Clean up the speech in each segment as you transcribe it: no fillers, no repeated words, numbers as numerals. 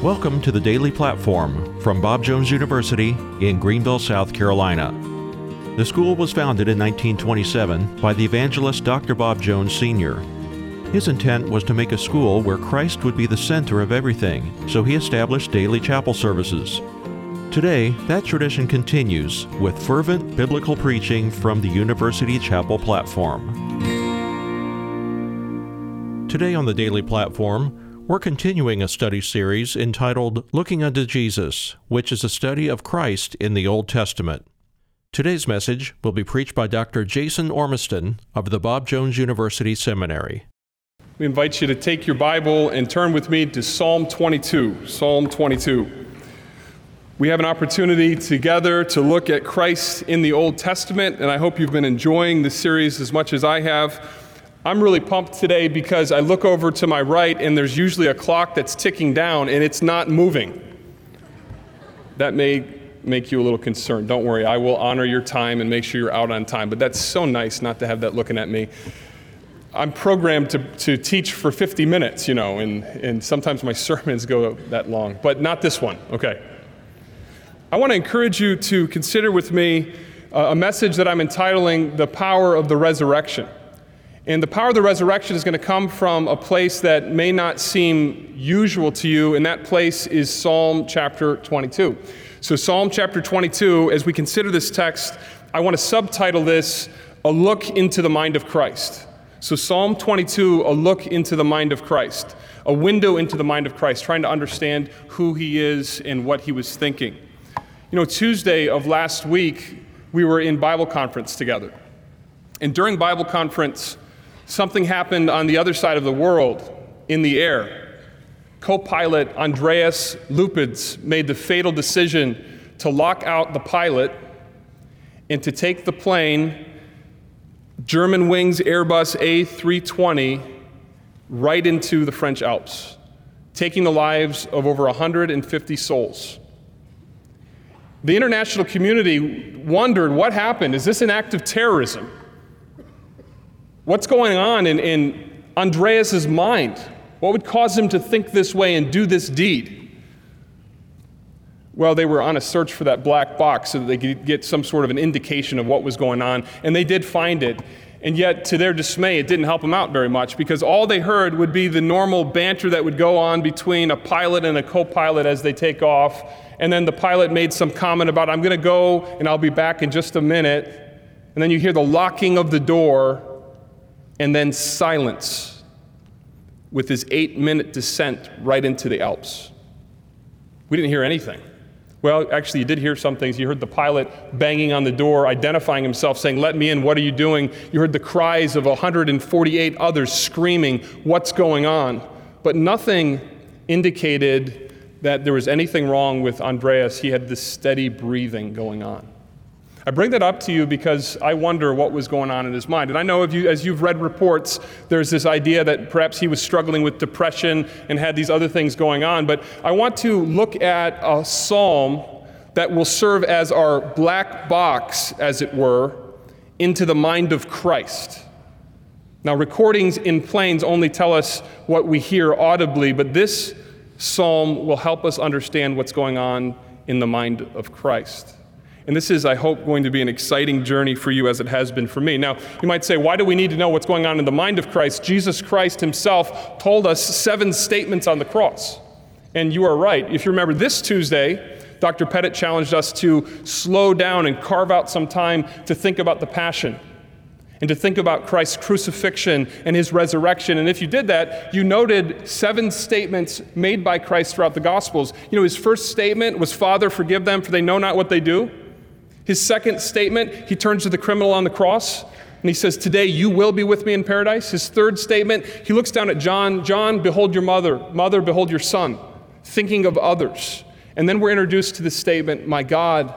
Welcome to the Daily Platform from Bob Jones University in Greenville, South Carolina. The school was founded in 1927 by the evangelist Dr. Bob Jones Sr. His intent was to make a school where Christ would be the center of everything, so he established daily chapel services. Today, that tradition continues with fervent biblical preaching from the University Chapel platform. Today on the Daily Platform, we're continuing a study series entitled Looking Unto Jesus, which is a study of Christ in the Old Testament. Today's message will be preached by Dr. Jason Ormiston of the Bob Jones University Seminary. We invite you to take your Bible and turn with me to Psalm 22. Psalm 22. We have an opportunity together to look at Christ in the Old Testament, and I hope you've been enjoying this series as much as I have. I'm really pumped today because I look over to my right and there's usually a clock that's ticking down and it's not moving. That may make you a little concerned. Don't worry, I will honor your time and make sure you're out on time, but that's so nice not to have that looking at me. I'm programmed to teach for 50 minutes, and sometimes my sermons go that long, but not this one, okay. I want to encourage you to consider with me a message that I'm entitling The Power of the Resurrection. And the power of the resurrection is going to come from a place that may not seem usual to you, and that place is Psalm chapter 22. So Psalm chapter 22, as we consider this text, I want to subtitle this, A Look into the Mind of Christ. So Psalm 22, a look into the mind of Christ, a window into the mind of Christ, trying to understand who he is and what he was thinking. Tuesday of last week, we were in Bible conference together. And during Bible conference, something happened on the other side of the world, in the air. Co-pilot Andreas Lupids made the fatal decision to lock out the pilot and to take the plane, Germanwings Airbus A320, right into the French Alps, taking the lives of over 150 souls. The international community wondered, what happened? Is this an act of terrorism? What's going on in Andreas's mind? What would cause him to think this way and do this deed? Well, they were on a search for that black box so that they could get some sort of an indication of what was going on, and they did find it. And yet, to their dismay, it didn't help them out very much because all they heard would be the normal banter that would go on between a pilot and a co-pilot as they take off. And then the pilot made some comment about, I'm going to go and I'll be back in just a minute. And then you hear the locking of the door and then silence with his 8-minute descent right into the Alps. We didn't hear anything. Well, actually, you did hear some things. You heard the pilot banging on the door, identifying himself, saying, "Let me in, what are you doing?" You heard the cries of 148 others screaming, "What's going on?" But nothing indicated that there was anything wrong with Andreas. He had this steady breathing going on. I bring that up to you because I wonder what was going on in his mind. And I know as you've read reports, there's this idea that perhaps he was struggling with depression and had these other things going on. But I want to look at a psalm that will serve as our black box, as it were, into the mind of Christ. Now, recordings in planes only tell us what we hear audibly, but this psalm will help us understand what's going on in the mind of Christ. And this is, I hope, going to be an exciting journey for you as it has been for me. Now, you might say, why do we need to know what's going on in the mind of Christ? Jesus Christ himself told us 7 statements on the cross. And you are right. If you remember this Tuesday, Dr. Pettit challenged us to slow down and carve out some time to think about the passion and to think about Christ's crucifixion and his resurrection. And if you did that, you noted 7 statements made by Christ throughout the Gospels. His first statement was, "Father, forgive them, for they know not what they do." His second statement, he turns to the criminal on the cross, and he says, "Today you will be with me in paradise." His third statement, he looks down at John, "John, behold your mother. Mother, behold your son," thinking of others. And then we're introduced to this statement, my God,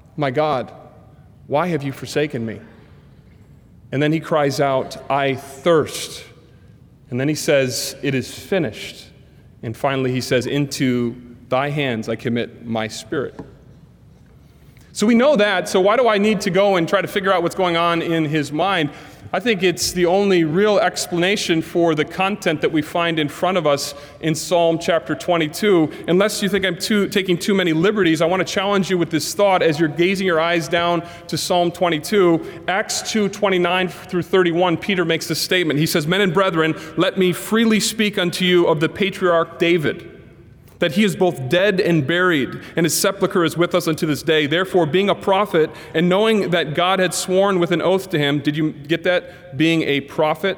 why have you forsaken me?" And then he cries out, "I thirst." And then he says, "It is finished." And finally he says, "Into thy hands I commit my spirit." So we know that, so why do I need to go and try to figure out what's going on in his mind? I think it's the only real explanation for the content that we find in front of us in Psalm chapter 22. Unless you think I'm taking too many liberties, I want to challenge you with this thought as you're gazing your eyes down to Psalm 22. Acts 2:29 through 31, Peter makes this statement. He says, "Men and brethren, let me freely speak unto you of the patriarch David, that he is both dead and buried, and his sepulchre is with us unto this day. Therefore, being a prophet, and knowing that God had sworn with an oath to him," did you get that? Being a prophet,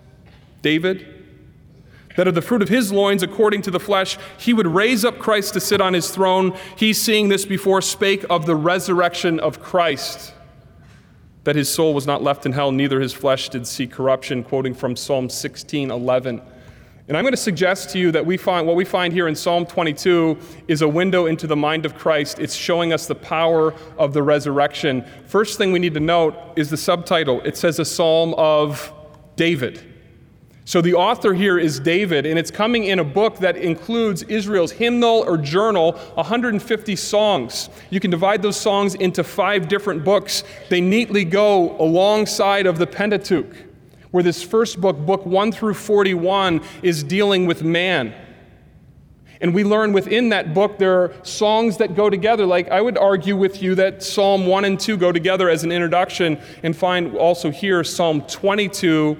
David, "that of the fruit of his loins, according to the flesh, he would raise up Christ to sit on his throne. He, seeing this before, spake of the resurrection of Christ, that his soul was not left in hell, neither his flesh did see corruption," quoting from Psalm 16:11. And I'm going to suggest to you that what we find here in Psalm 22 is a window into the mind of Christ. It's showing us the power of the resurrection. First thing we need to note is the subtitle. It says a Psalm of David. So the author here is David, and it's coming in a book that includes Israel's hymnal or journal, 150 songs. You can divide those songs into 5 different books. They neatly go alongside of the Pentateuch, where this first book, book 1 through 41, is dealing with man. And we learn within that book there are songs that go together. Like I would argue with you that Psalm 1 and 2 go together as an introduction, and find also here Psalm 22,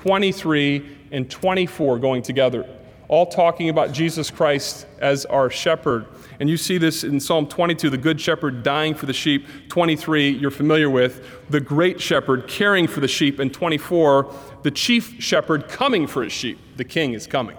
23, and 24 going together, all talking about Jesus Christ as our shepherd. And you see this in Psalm 22, the good shepherd dying for the sheep. 23, you're familiar with, the great shepherd caring for the sheep. And 24, the chief shepherd coming for his sheep. The king is coming.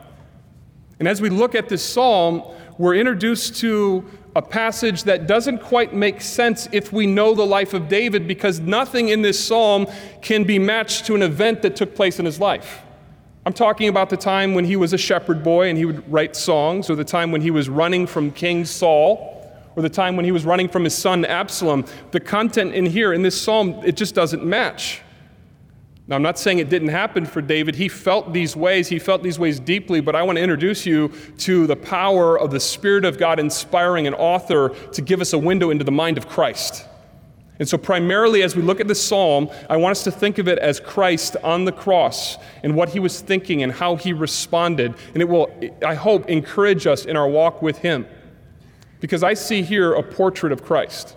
And as we look at this psalm, we're introduced to a passage that doesn't quite make sense if we know the life of David, because nothing in this psalm can be matched to an event that took place in his life. I'm talking about the time when he was a shepherd boy and he would write songs, or the time when he was running from King Saul, or the time when he was running from his son Absalom. The content in here, in this psalm, it just doesn't match. Now, I'm not saying it didn't happen for David. He felt these ways deeply, but I want to introduce you to the power of the Spirit of God inspiring an author to give us a window into the mind of Christ. And so primarily as we look at this psalm, I want us to think of it as Christ on the cross and what he was thinking and how he responded. And it will, I hope, encourage us in our walk with him. Because I see here a portrait of Christ.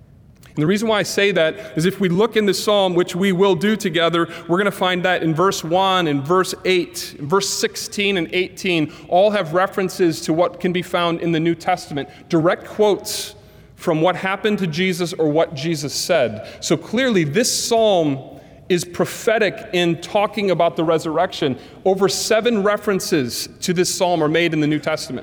And the reason why I say that is if we look in the psalm, which we will do together, we're going to find that in verse 1 and verse 8, verse 16 and 18, all have references to what can be found in the New Testament, direct quotes from what happened to Jesus or what Jesus said. So clearly this psalm is prophetic in talking about the resurrection. Over 7 references to this psalm are made in the New Testament.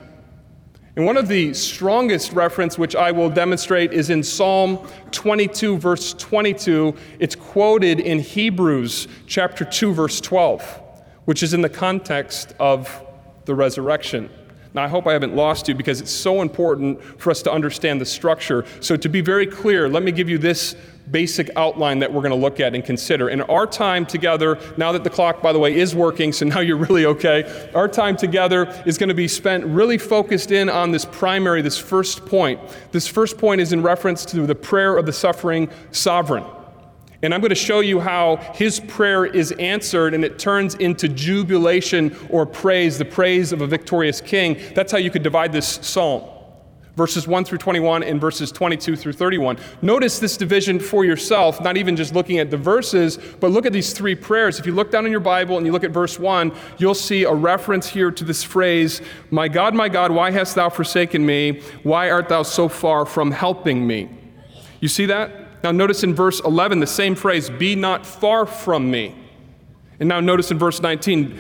And one of the strongest reference, which I will demonstrate, is in Psalm 22, verse 22. It's quoted in Hebrews chapter 2, verse 12, which is in the context of the resurrection. Now, I hope I haven't lost you, because it's so important for us to understand the structure. So to be very clear, let me give you this basic outline that we're going to look at and consider. In our time together, now that the clock, by the way, is working, so now you're really okay, our time together is going to be spent really focused in on this first point. This first point is in reference to the prayer of the suffering sovereign. And I'm going to show you how his prayer is answered, and it turns into jubilation or praise, the praise of a victorious king. That's how you could divide this psalm. Verses 1 through 21 and verses 22 through 31. Notice this division for yourself, not even just looking at the verses, but look at these 3 prayers. If you look down in your Bible and you look at verse 1, you'll see a reference here to this phrase, my God, why hast thou forsaken me? Why art thou so far from helping me?" You see that? Now notice in verse 11, the same phrase, be not far from me. And now notice in verse 19,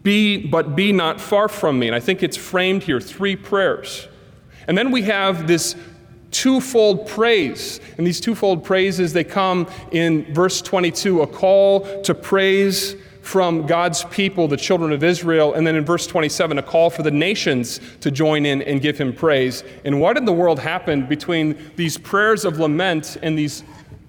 be not far from me. And I think it's framed here, 3 prayers. And then we have this twofold praise. And these twofold praises, they come in verse 22, a call to praise from God's people, the children of Israel. And then in verse 27, a call for the nations to join in and give him praise. And what in the world happened between these prayers of lament and these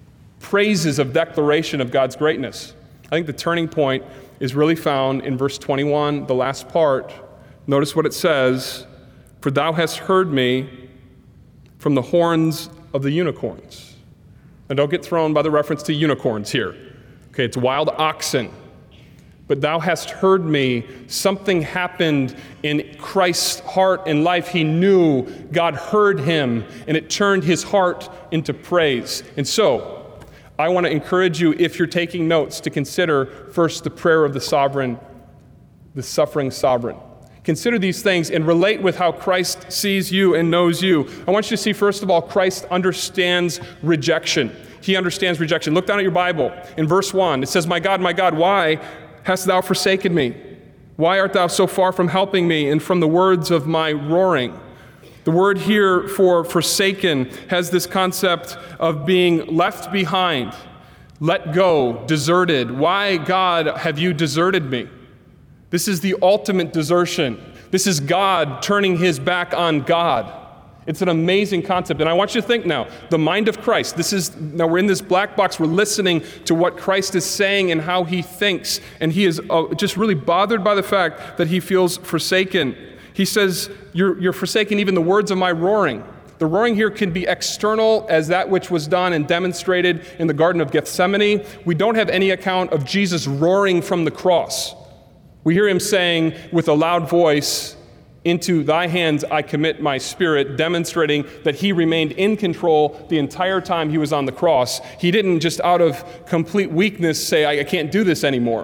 praises of declaration of God's greatness? I think the turning point is really found in verse 21, the last part. Notice what it says, for thou hast heard me from the horns of the unicorns. And don't get thrown by the reference to unicorns here. Okay, it's wild oxen. But thou hast heard me. Something happened in Christ's heart and life. He knew God heard him, and it turned his heart into praise. And so, I want to encourage you, if you're taking notes, to consider first the prayer of the sovereign, the suffering sovereign. Consider these things and relate with how Christ sees you and knows you. I want you to see, first of all, Christ understands rejection. He understands rejection. Look down at your Bible. In verse 1, it says, my God, why hast thou forsaken me? Why art thou so far from helping me and from the words of my roaring? The word here for forsaken has this concept of being left behind, let go, deserted. Why, God, have you deserted me? This is the ultimate desertion. This is God turning his back on God. It's an amazing concept. And I want you to think now, the mind of Christ. Now we're in this black box. We're listening to what Christ is saying and how he thinks. And he is just really bothered by the fact that he feels forsaken. He says, you're forsaking even the words of my roaring. The roaring here can be external as that which was done and demonstrated in the Garden of Gethsemane. We don't have any account of Jesus roaring from the cross. We hear him saying with a loud voice, into thy hands I commit my spirit, demonstrating that he remained in control the entire time he was on the cross. He didn't just out of complete weakness say, I can't do this anymore.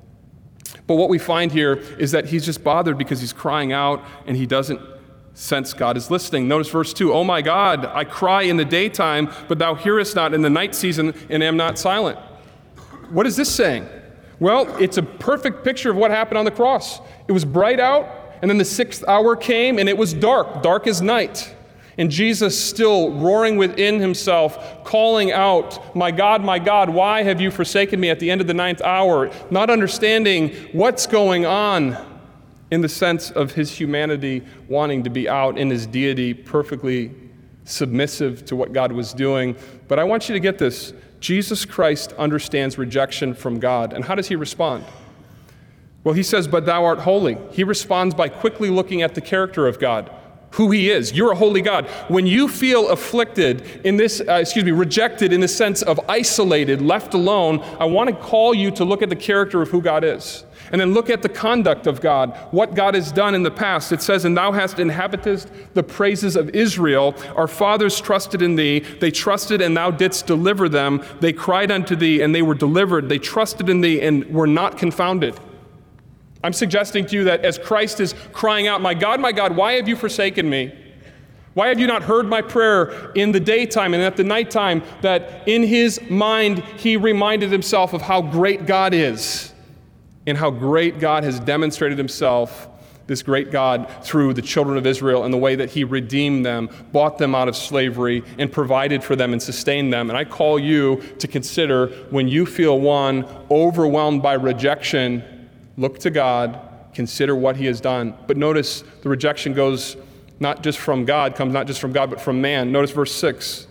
But what we find here is that he's just bothered because he's crying out and he doesn't sense God is listening. Notice verse 2, oh my God, I cry in the daytime, but thou hearest not in the night season and am not silent. What is this saying? Well, it's a perfect picture of what happened on the cross. It was bright out, and then the 6th hour came, and it was dark as night. And Jesus still roaring within himself, calling out, my God, why have you forsaken me at the end of the 9th hour? Not understanding what's going on in the sense of his humanity wanting to be out, in his deity perfectly submissive to what God was doing. But I want you to get this. Jesus Christ understands rejection from God. And how does he respond? Well, he says, but thou art holy. He responds by quickly looking at the character of God, who he is. You're a holy God. When you feel afflicted in this, rejected in the sense of isolated, left alone, I want to call you to look at the character of who God is. And then look at the conduct of God, what God has done in the past. It says, and thou hast inhabited the praises of Israel. Our fathers trusted in thee. They trusted, and thou didst deliver them. They cried unto thee, and they were delivered. They trusted in thee, and were not confounded. I'm suggesting to you that as Christ is crying out, my God, why have you forsaken me? Why have you not heard my prayer in the daytime and at the nighttime? That in his mind, he reminded himself of how great God is and how great God has demonstrated himself, this great God, through the children of Israel and the way that he redeemed them, bought them out of slavery, and provided for them and sustained them. And I call you to consider, when you feel overwhelmed by rejection, look to God, consider what he has done. But notice the rejection comes not just from God, but from man. Notice verse 6.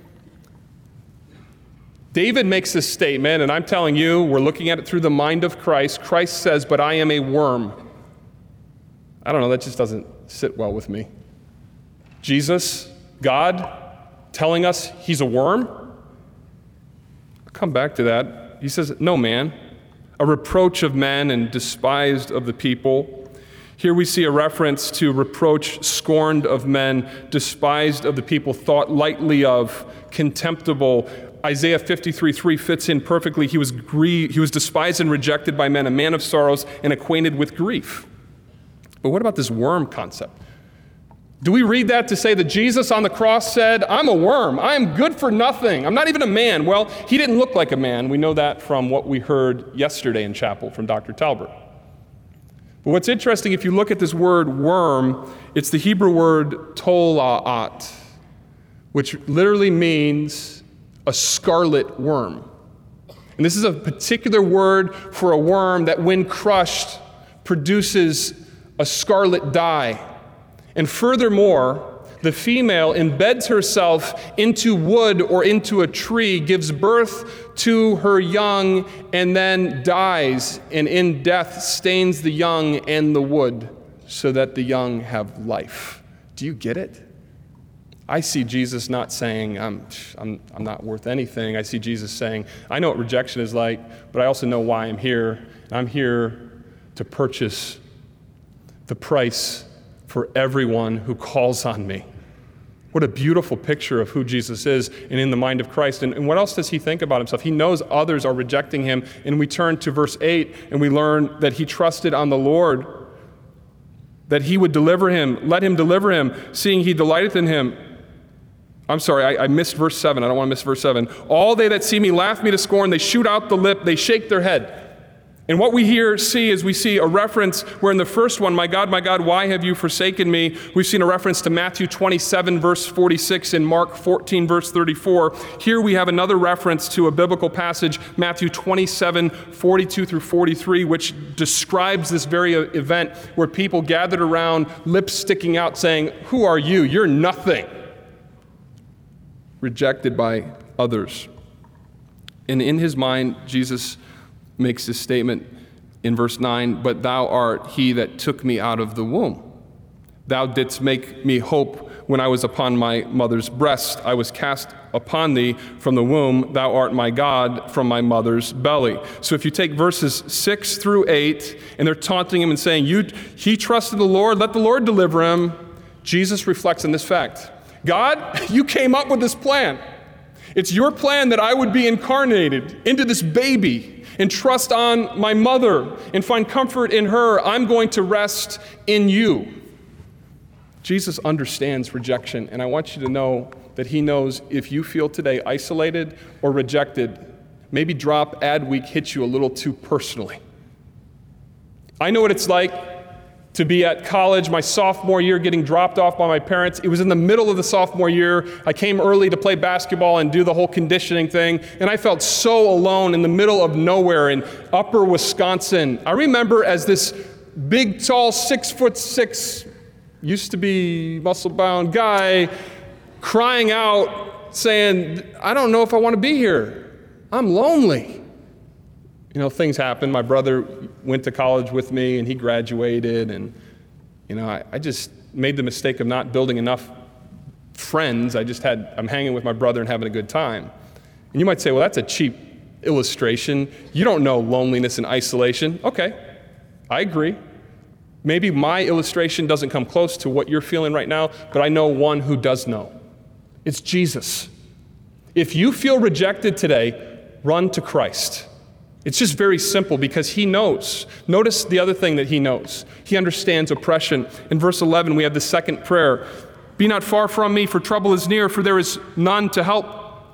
David makes this statement, and I'm telling you, we're looking at it through the mind of Christ. Christ says, but I am a worm. I don't know, that just doesn't sit well with me. Jesus, God, telling us he's a worm? I'll come back to that. He says, no man, a reproach of men and despised of the people. Here we see a reference to reproach, scorned of men, despised of the people, thought lightly of, contemptible. Isaiah 53:3 fits in perfectly. He was despised and rejected by men, a man of sorrows and acquainted with grief. But what about this worm concept? Do we read that to say that Jesus on the cross said, I'm a worm, I'm good for nothing, I'm not even a man? Well, he didn't look like a man. We know that from what we heard yesterday in chapel from Dr. Talbert. But what's interesting, if you look at this word worm, it's the Hebrew word tola'at, which literally means a scarlet worm. And this is a particular word for a worm that, when crushed, produces a scarlet dye. And furthermore, the female embeds herself into wood or into a tree, gives birth to her young, and then dies, and in death stains the young and the wood so that the young have life. Do you get it? I see Jesus not saying, I'm not worth anything. I see Jesus saying, I know what rejection is like, but I also know why I'm here. I'm here to purchase the price for everyone who calls on me. What a beautiful picture of who Jesus is and in the mind of Christ. And what else does he think about himself? He knows others are rejecting him. And we turn to verse 8 and we learn that he trusted on the Lord, that he would deliver him, let him deliver him, seeing he delighteth in him. I'm sorry, I missed verse 7. I don't want to miss verse 7. All they that see me laugh me to scorn. They shoot out the lip. They shake their head. And what we here see is we see a reference where in the first one, my God, why have you forsaken me? We've seen a reference to Matthew 27, verse 46, and Mark 14, verse 34. Here we have another reference to a biblical passage, Matthew 27, 42 through 43, which describes this very event where people gathered around, lips sticking out, saying, who are you? You're nothing. Rejected by others. And in his mind, Jesus makes this statement in verse 9, but thou art he that took me out of the womb. Thou didst make me hope when I was upon my mother's breast. I was cast upon thee from the womb. Thou art my God from my mother's belly. So if you take verses 6 through 8, and they're taunting him and saying, he trusted the Lord, let the Lord deliver him. Jesus reflects on this fact. God, you came up with this plan. It's your plan that I would be incarnated into this baby and trust on my mother and find comfort in her. I'm going to rest in you. Jesus understands rejection, and I want you to know that he knows if you feel today isolated or rejected, maybe Drop Ad Week hits you a little too personally. I know what it's like to be at college my sophomore year, getting dropped off by my parents. It was in the middle of the sophomore year. I came early to play basketball and do the whole conditioning thing, and I felt so alone in the middle of nowhere in upper Wisconsin. I remember as this big, tall, 6'6", used to be muscle-bound guy crying out, saying, I don't know if I want to be here. I'm lonely. You know, things happened. My brother went to college with me, and he graduated, and, you know, I just made the mistake of not building enough friends. I'm hanging with my brother and having a good time. And you might say, well, that's a cheap illustration. You don't know loneliness and isolation. Okay, I agree. Maybe my illustration doesn't come close to what you're feeling right now, but I know one who does know. It's Jesus. If you feel rejected today, run to Christ. It's just very simple because he knows. Notice the other thing that he knows. He understands oppression. In verse 11, we have the second prayer. Be not far from me, for trouble is near, for there is none to help.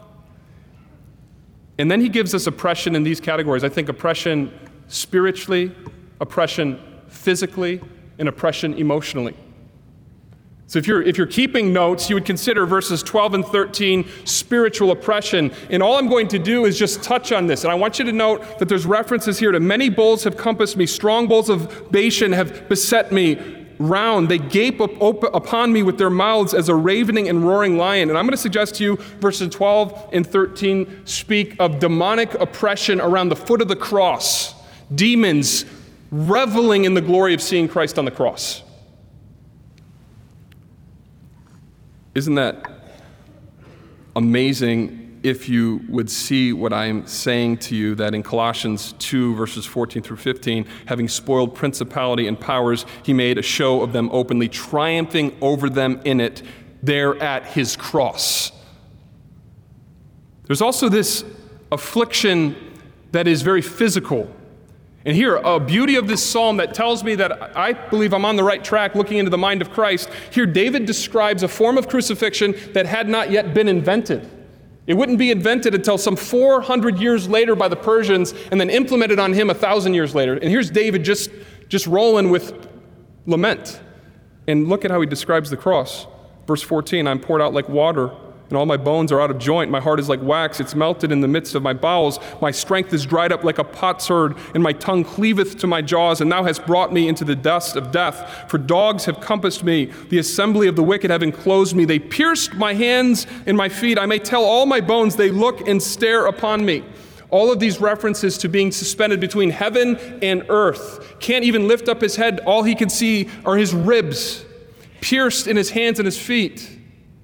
And then he gives us oppression in these categories. I think oppression spiritually, oppression physically, and oppression emotionally. So if you're keeping notes, you would consider verses 12 and 13 spiritual oppression. And all I'm going to do is just touch on this. And I want you to note that there's references here to many bulls have compassed me, strong bulls of Bashan have beset me round. They gape upon me with their mouths as a ravening and roaring lion. And I'm going to suggest to you verses 12 and 13 speak of demonic oppression around the foot of the cross. Demons reveling in the glory of seeing Christ on the cross. Isn't that amazing if you would see what I'm saying to you, that in Colossians 2, verses 14 through 15, having spoiled principality and powers, he made a show of them openly, triumphing over them in it, there at his cross. There's also this affliction that is very physical. And here, a beauty of this psalm that tells me that I believe I'm on the right track looking into the mind of Christ. Here, David describes a form of crucifixion that had not yet been invented. It wouldn't be invented until some 400 years later by the Persians and then implemented on him 1,000 years later. And here's David just rolling with lament. And look at how he describes the cross. Verse 14, I'm poured out like water, and all my bones are out of joint. My heart is like wax. It's melted in the midst of my bowels. My strength is dried up like a potsherd, and my tongue cleaveth to my jaws. And thou hast brought me into the dust of death. For dogs have compassed me. The assembly of the wicked have enclosed me. They pierced my hands and my feet. I may tell all my bones. They look and stare upon me. All of these references to being suspended between heaven and earth. Can't even lift up his head. All he can see are his ribs, pierced in his hands and his feet.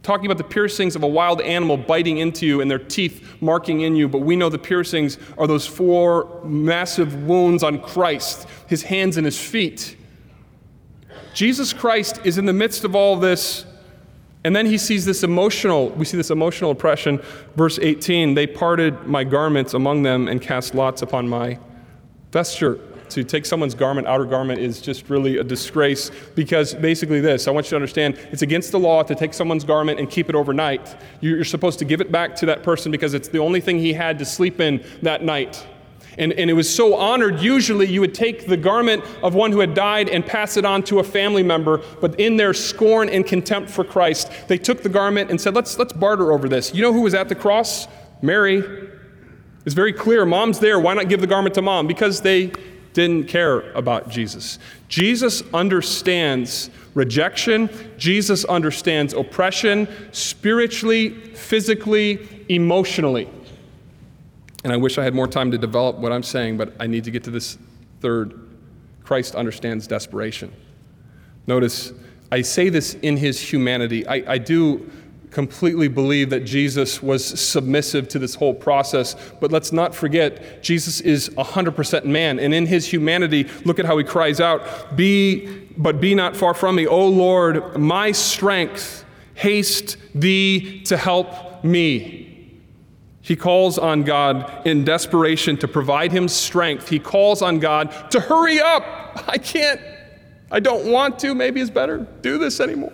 talking about the piercings of a wild animal biting into you and their teeth marking in you, but we know the piercings are those 4 massive wounds on Christ, his hands and his feet. Jesus Christ is in the midst of all this, and then we see this emotional oppression. Verse 18, they parted my garments among them and cast lots upon my vesture. To take someone's garment, outer garment, is just really a disgrace, because basically this, I want you to understand, it's against the law to take someone's garment and keep it overnight. You're supposed to give it back to that person because it's the only thing he had to sleep in that night. And it was so honored, usually you would take the garment of one who had died and pass it on to a family member, but in their scorn and contempt for Christ, they took the garment and said, let's barter over this. You know who was at the cross? Mary. It's very clear, mom's there, why not give the garment to mom? Because they didn't care about Jesus. Jesus understands rejection. Jesus understands oppression, spiritually, physically, emotionally. And I wish I had more time to develop what I'm saying, but I need to get to this third. Christ understands desperation. Notice, I say this in his humanity. I do completely believe that Jesus was submissive to this whole process, but let's not forget, Jesus is 100% man, and in his humanity, look at how he cries out, but be not far from me, O Lord, my strength, haste thee to help me. He calls on God in desperation to provide him strength. He calls on God to hurry up. I don't want to, maybe it's better, do this anymore.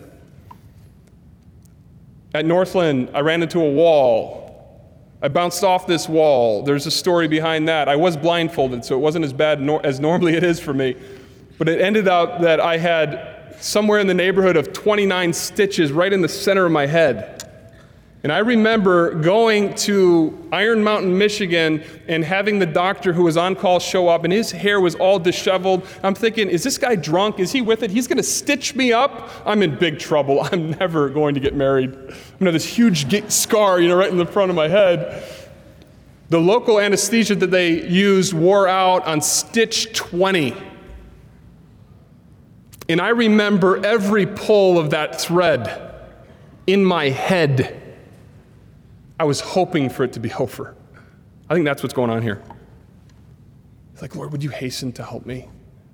At Northland, I ran into a wall. I bounced off this wall. There's a story behind that. I was blindfolded, so it wasn't as bad as normally it is for me. But it ended up that I had somewhere in the neighborhood of 29 stitches right in the center of my head. And I remember going to Iron Mountain, Michigan, and having the doctor who was on call show up, and his hair was all disheveled. I'm thinking, is this guy drunk? Is he with it? He's going to stitch me up? I'm in big trouble. I'm never going to get married. I'm going to have this huge scar, right in the front of my head. The local anesthesia that they used wore out on stitch 20. And I remember every pull of that thread in my head. I was hoping for it to be over. I think that's what's going on here. It's like, Lord, would you hasten to help me?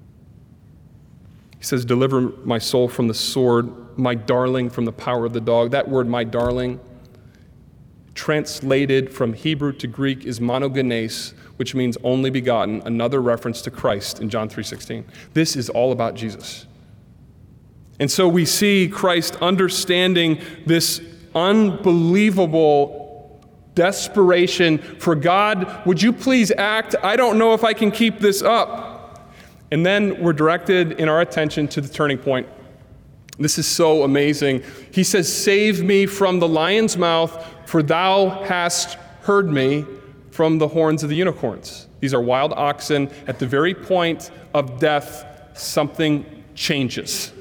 He says, deliver my soul from the sword, my darling from the power of the dog. That word, my darling, translated from Hebrew to Greek is monogenes, which means only begotten, another reference to Christ in John 3:16. This is all about Jesus. And so we see Christ understanding this unbelievable desperation for God, would you please act? I don't know if I can keep this up. And then we're directed in our attention to the turning point. This is so amazing. He says, save me from the lion's mouth, for thou hast heard me from the horns of the unicorns. These are wild oxen. At the very point of death, something changes.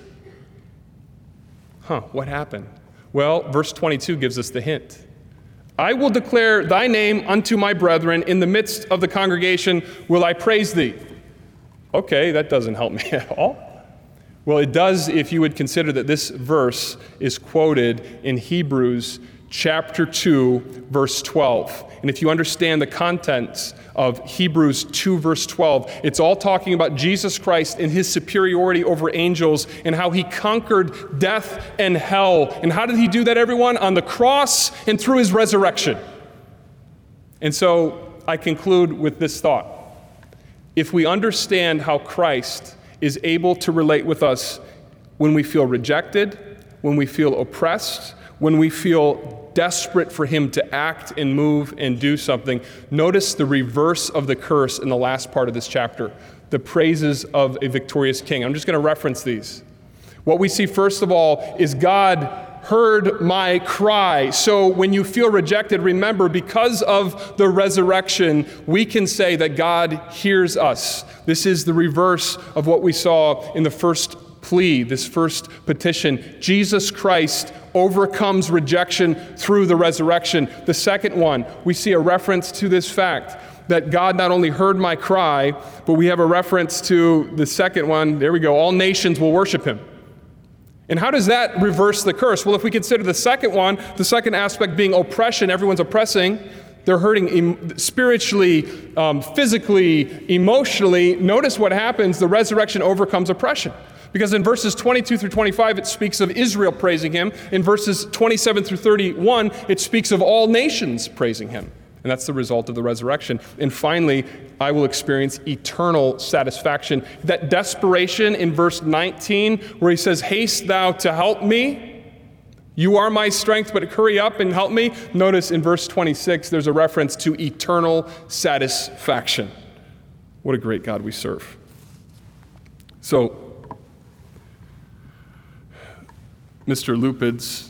What happened? Well, verse 22 gives us the hint. I will declare thy name unto my brethren. In the midst of the congregation will I praise thee. Okay, that doesn't help me at all. Well, it does if you would consider that this verse is quoted in Hebrews chapter 2, verse 12. And if you understand the contents of Hebrews 2, verse 12, it's all talking about Jesus Christ and his superiority over angels and how he conquered death and hell. And how did he do that, everyone? On the cross and through his resurrection. And so I conclude with this thought. If we understand how Christ is able to relate with us when we feel rejected, when we feel oppressed, when we feel desperate for him to act and move and do something, notice the reverse of the curse in the last part of this chapter, the praises of a victorious king. I'm just going to reference these. What we see first of all is God heard my cry. So when you feel rejected, remember, because of the resurrection, we can say that God hears us. This is the reverse of what we saw in the first plea, this first petition. Jesus Christ overcomes rejection through the resurrection. The second one, we see a reference to this fact that God not only heard my cry, but we have a reference to the second one. There we go. All nations will worship him. And how does that reverse the curse? Well, if we consider the second one, the second aspect being oppression, everyone's oppressing, they're hurting spiritually, physically, emotionally. Notice what happens. The resurrection overcomes oppression. Because in verses 22 through 25, it speaks of Israel praising him. In verses 27 through 31, it speaks of all nations praising him. And that's the result of the resurrection. And finally, I will experience eternal satisfaction. That desperation in verse 19, where he says, haste thou to help me. You are my strength, but hurry up and help me. Notice in verse 26, there's a reference to eternal satisfaction. What a great God we serve. So, Mr. Lupids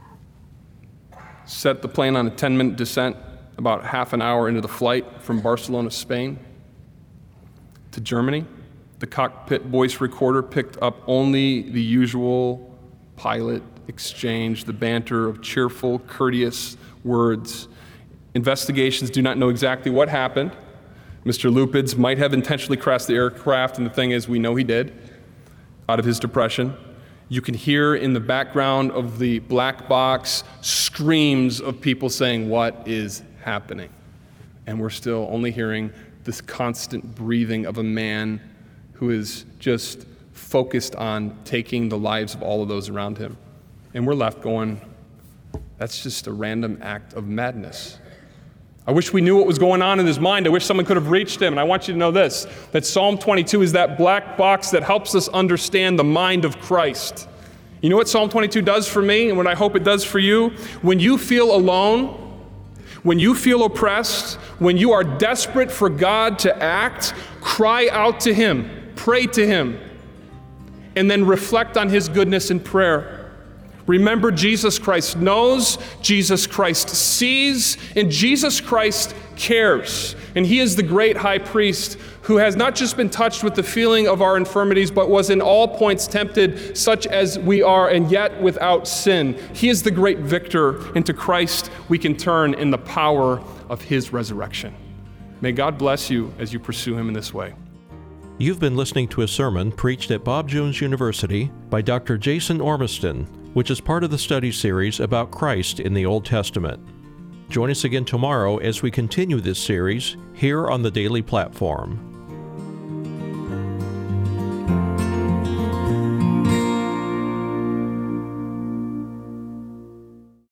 set the plane on a 10-minute descent about half an hour into the flight from Barcelona, Spain, to Germany. The cockpit voice recorder picked up only the usual pilot exchange, the banter of cheerful, courteous words. Investigations do not know exactly what happened. Mr. Lupids might have intentionally crashed the aircraft, and the thing is, we know he did, out of his depression. You can hear in the background of the black box screams of people saying, what is happening? And we're still only hearing this constant breathing of a man who is just focused on taking the lives of all of those around him. And we're left going, that's just a random act of madness. I wish we knew what was going on in his mind. I wish someone could have reached him. And I want you to know this, that Psalm 22 is that black box that helps us understand the mind of Christ. You know what Psalm 22 does for me, and what I hope it does for you? When you feel alone, when you feel oppressed, when you are desperate for God to act, cry out to him, pray to him, and then reflect on his goodness in prayer. Remember, Jesus Christ knows, Jesus Christ sees, and Jesus Christ cares. And he is the great high priest who has not just been touched with the feeling of our infirmities, but was in all points tempted, such as we are, and yet without sin. He is the great victor, and to Christ we can turn in the power of his resurrection. May God bless you as you pursue him in this way. You've been listening to a sermon preached at Bob Jones University by Dr. Jason Ormiston, which is part of the study series about Christ in the Old Testament. Join us again tomorrow as we continue this series here on the Daily Platform.